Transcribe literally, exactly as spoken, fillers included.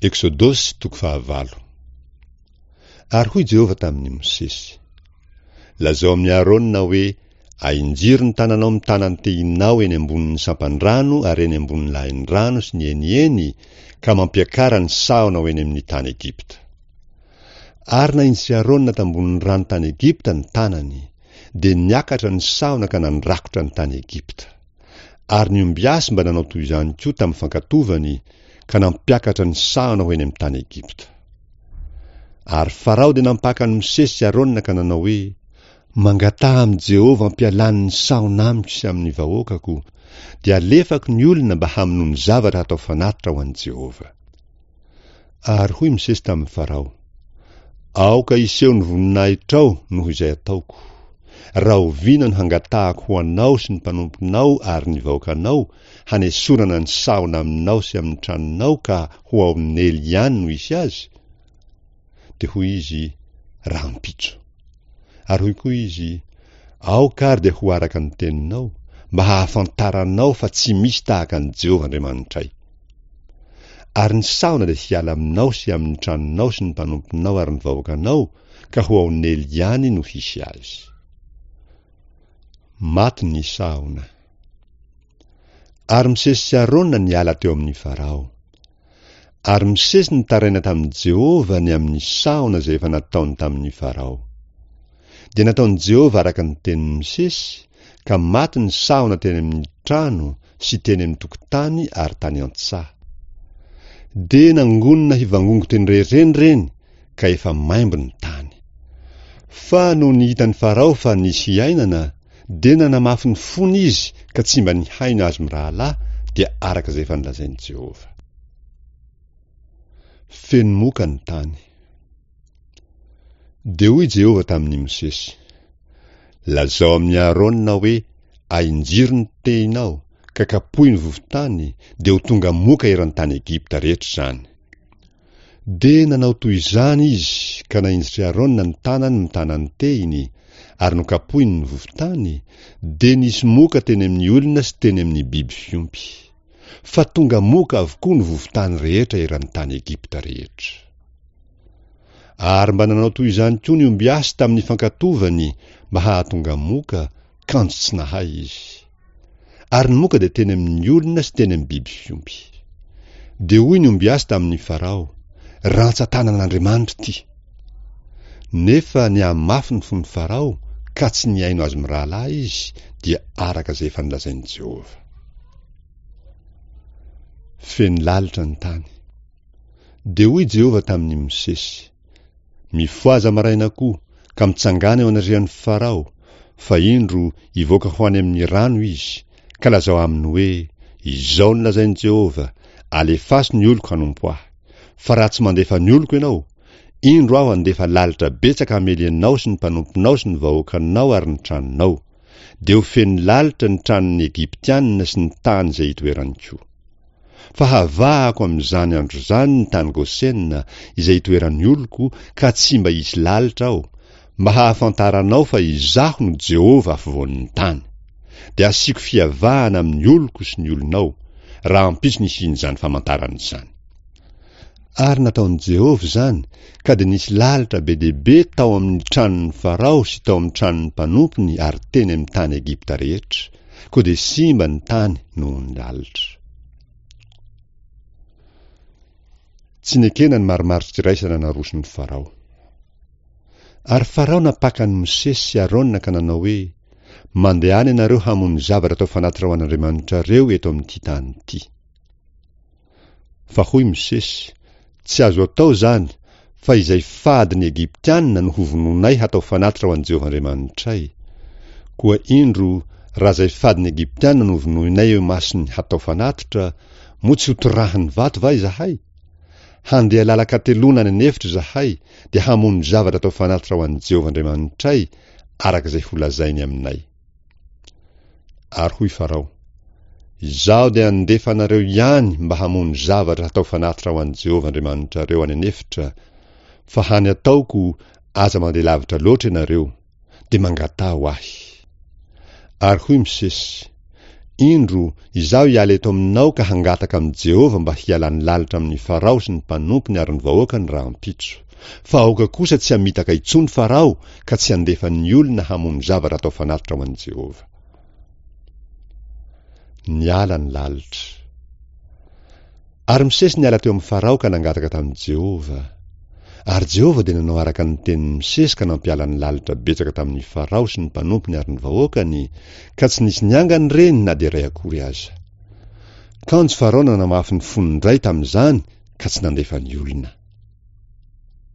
Eksodosy toko fahavalo. Ary hoy Jehova tamin'ny Mosesy: lazao amin'ny Arona hoe ainjiro ny tananao amin'ny tanany tehinao eny ambonin'ny sampandrano ary eny ambonin'ny lahin-drano sy ny enieny ka mampiakara ny sahona eny amin'ny tany Egipta. Ary nainjy Arona tambonin'ny rano tany Egipta ny tanany, dia niakatra ny sahona ka nandrakotra ny tany Egipta. Ary niombiasy mba nanao toy izany koa tamin'ny fankatovany ka nampiakatra ny sahona eny amin'ny tany Egipta. Ary Farao dia nampaka ny Mosesy sy Arona ka nanao hoe: mangataha amin'ny Jehova ampialany ny sahona amiko sy amin'ny vahoakako, dia alefako ny olona mba hamono ny zavatra atao fanatitra ho an'i Jehova. Ary hoy Mosesy tamin'ny Farao: aoka iseho ny voninahitrao noho izay ataoko. Raha oviana no hangatahako ho anao sy ny mpanomponao ary ny vahoakanao, hanesorana ny sahona aminao sy amin'ny tranonao ka ho ao amin'Ely ihany no hisy azy. Dia hoy izy: raha ampitso. Ary hoy koa izy: aoka ary dia ho araka ny teninao, mba hahafantaranao fa tsy misy tahaka an'i Jehova Andriamanitray. Ary ny sahona dia hiala aminao sy amin'ny tranonao sy ny mpanomponao ary ny vahoakanao ka ho ao amin'Ely ihany no hisy azy. Maty ny sahona. Ary Mosesy sy Arona niala teo amin'ny Farao. Ary Mosesy nitaraina tamin'i Jehova ny amin'ny sahona izay efa nataony tamin'ny Farao. Dia nataon'i Jehova araka ny tenin'i Mosesy, ka maty ny sahona teny amin'ny trano sy teny amin'ny tokotany ary tany an-tsaha. Dia nangonina hivangongo teny rereny reny, ka efa maimbo ny tany. Fa no nihitan'ny Farao fa nisy hiainana, dia nanamafy ny fony izy ka tsy mba nihaino azy mirahalahy, dia araka izay efa nilazain'i Jehova. Feno moka ny tany. Dia hoy Jehova tamin'ny Mosesy: lazao amin'ny Arona hoe ainjiro ny tehinao ka kapohy ny vovotany, dia ho tonga moka eran'ny tany Egipta rehetra izany. Dia nanao toy izany izy, ka nainjitry Arona ny tanany mitana ny tehiny, ary nokapohiny ny vovotany, dia nisy moka teny amin'ny olona sy teny amin'ny biby fiompy. Fa tonga moka avokoa ny vovotany rehetra eran'ny tany Egipta rehetra. Ary mba nanao toy izany koa ny ombiasy tamin'ny fankatovany mba hahatonga moka, kanjo tsy nahay izy. Ary ny moka dia teny amin'ny olona sy teny amin'ny biby fiompy. Dia hoy ny ombiasy tamin'ny Farao: rantsan-tanan'Andriamanitra ity. Nefa niamafy ny fon'ny Farao, ka tsy nihaino azy mirahalahy izy, dia araka izay efa nilazain'i Jehova. Feno lalitra ny tany. Dia hoy Jehova tamin'ny Mosesy: mifoaza maraina koa, ka mitsangana eo anarian'ny Farao, fa indro hivoaka ho any amin'ny rano izy, ka lazao aminy hoe: izao no lazain'i Jehova, alefaso ny oloko hanompo ahy. Fa raha tsy mandefa ny oloko ianao, indro aho handefa lalitra betsaka hamely anao sy ny mpanomponao sy ny vahoakanao ary ny tranonao, dia ho feno lalitra ny tranon'ny Egiptianina sy ny tany izay hitoerany koa. Fa havahako amin'izany andro izany ny tany Gosena izay hitoeran'ny oloko, ka tsy mba hisy lalitra ao, mba hahafantaranao fa izaho no Jehova afovoan'ny tany. Dia asiako fihavahana amin'ny oloko sy ny olonao, raha ampitso nisian'izany famantarana izany. Ary nataon'i Jehova izany, ka dia nisy lalitra be dehibe tao amin'ny tranon'ny Farao sy tao amin'ny tranon'ny mpanompony ary teny amin'ny tany Egipta rehetra, koa dia simba ny tany noho ny lalitra. Tsy nekena ny marimaritsy raisana naroson'ny Farao. Ary Farao napaka ny Mosesy sy Arona ka nanao hoe: mandehany ianareo hamono zavatra atao fanatitra ho an'Andriamanitrareo eto amin'ity tany ity. Fa hoy Mosesy: tsy azo atao izany, fa izay fadiny Egiptianina no hovononay hatao fanatitra ho an'i Jehova Andriamanitray. Koa indro raha izay fadiny Egiptianina no hovonoinay eo masiny hatao fanatitra, moa tsy ho torahany vato va izahay? Handeha lalakatelona ny efitra izahay, dia hamono zavatra atao fanatitra ho an'i Jehova Andriamanitray araka izay ho lazainy aminay. Ary hoy Farao: izaho dia handefa anareo ihany mba hamono zavatra atao fanatitra ho an'i Jehova Andriamanitrareo any anefitra, fa hany ataoko aza mandeha lavitra loatra ianareo, dia mangataha ho ahy. Ary hoy Mosesy: Indro izaho hiala eto aminao ka hangataka amin'i Jehova mba hialany lalitra amin'ny Farao sy ny mpanompony ary ny vahoakany raha ampitso. Fa aoka kosa tsy hamitaka intsony Farao ka tsy handefa ny olona hamono zavatra atao fanatitra ho an'i Jehova. Niala ny lalitra. Ary Mosesy niala teo amin'ny Farao ka nangataka tamin'i Jehova. Ary Jehova dia nanao araka ny tenin'i Mosesy ka nampiala ny lalitra betsaka tamin'ny Farao sy ny mpanompony ary ny vahoakany, ka tsy nisy niangany reny na dia iray akory aza. Kanjo Farao nanamafy ny fonony indray tamin'izany ka tsy nandefa ny olona.